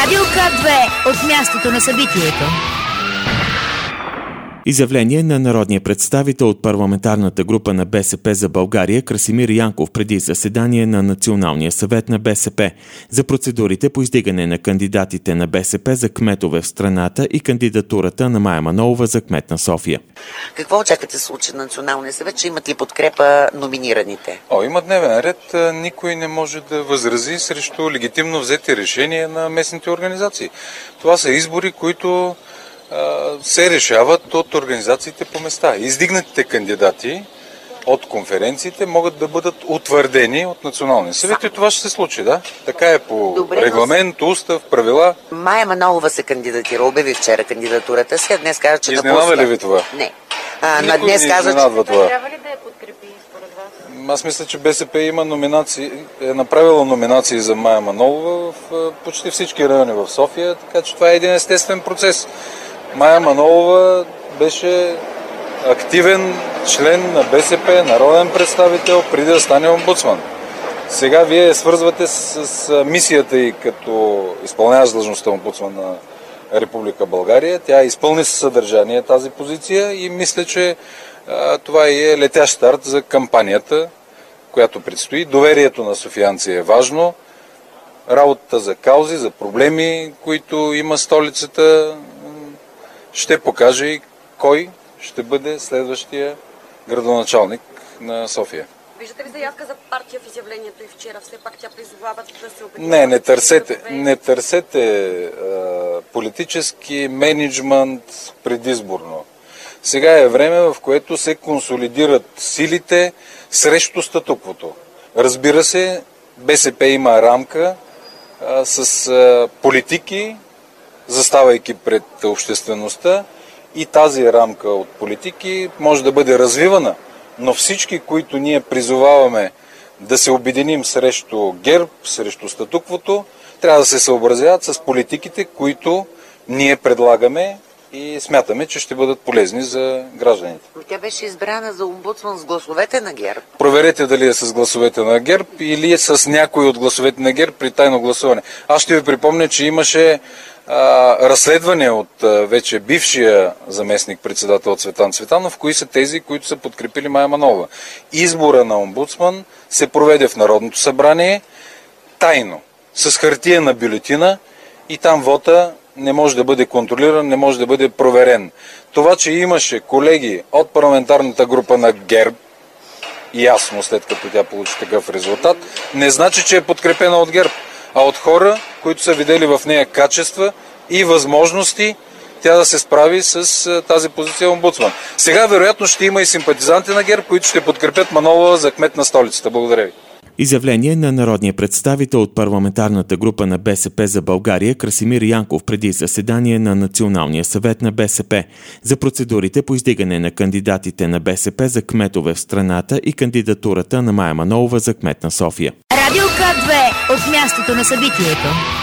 Радио К2 от мястото на събитието. Изявление на народния представител от парламентарната група на БСП за България Красимир Янков преди заседание на Националния съвет на БСП за процедурите по издигане на кандидатите на БСП за кметове в страната и кандидатурата на Мая Манолова за кмет на София. Какво очаквате да случи на Националния съвет, че имат ли подкрепа номинираните? Има дневен ред. Никой не може да възрази срещу легитимно взети решения на местните организации. Това са избори, които се решават от организациите по места. Издигнатите кандидати от конференциите могат да бъдат утвърдени от Националния съвет и това ще се случи, да? Така е по регламент, устав, правила. Мая Манолова се кандидатира, обяви вчера кандидатурата си, а днес каза, че изненада ли ви това? Не. Днес каза, че трябва ли да я подкрепи според вас? Аз мисля, че БСП има номинации, е направила номинации за Мая Манолова в почти всички райони в София, така че това е един естествен процес. Мая Манолова беше активен член на БСП, народен представител, преди да стане омбудсман. Сега вие свързвате с мисията й като изпълняващ длъжността омбудсман на Република България. Тя изпълни със съдържание тази позиция и мисля, че това е летящ старт за кампанията, която предстои. Доверието на софиянци е важно. Работата за каузи, за проблеми, които има столицата, ще покаже и кой ще бъде следващия градоначалник на София. Виждате ли заявка за партия в изявлението и вчера? Все пак тя призовава да се обединят? Не търсете политически менеджмент предизборно. Сега е време, в което се консолидират силите срещу статуквото. Разбира се, БСП има рамка с политики, заставайки пред обществеността, и тази рамка от политики може да бъде развивана, но всички, които ние призоваваме да се обединим срещу ГЕРБ, срещу статуквото, трябва да се съобразяват с политиките, които ние предлагаме и смятаме, че ще бъдат полезни за гражданите. Тя беше избрана за омбудсман с гласовете на ГЕРБ. Проверете дали е с гласовете на ГЕРБ или е с някой от гласовете на ГЕРБ при тайно гласуване. Аз ще ви припомня, че имаше разследване от вече бившия заместник-председател Цветан Цветанов, кои са тези, които са подкрепили Мая Манолова. Избора на омбудсман се проведе в Народното събрание тайно, с хартиена бюлетина, и там вота не може да бъде контролиран, не може да бъде проверен. Това, че имаше колеги от парламентарната група на ГЕРБ, ясно след като тя получи такъв резултат, не значи, че е подкрепена от ГЕРБ, а от хора, които са видели в нея качества и възможности тя да се справи с тази позиция омбудсман. Сега вероятно ще има и симпатизанти на ГЕРБ, които ще подкрепят Манолова за кмет на столицата. Благодаря ви. Изявление на народния представител от парламентарната група на БСП за България Красимир Янков преди заседание на Националния съвет на БСП за процедурите по издигане на кандидатите на БСП за кметове в страната и кандидатурата на Мая Манолова за кмет на София. Радио К2 от мястото на събитието.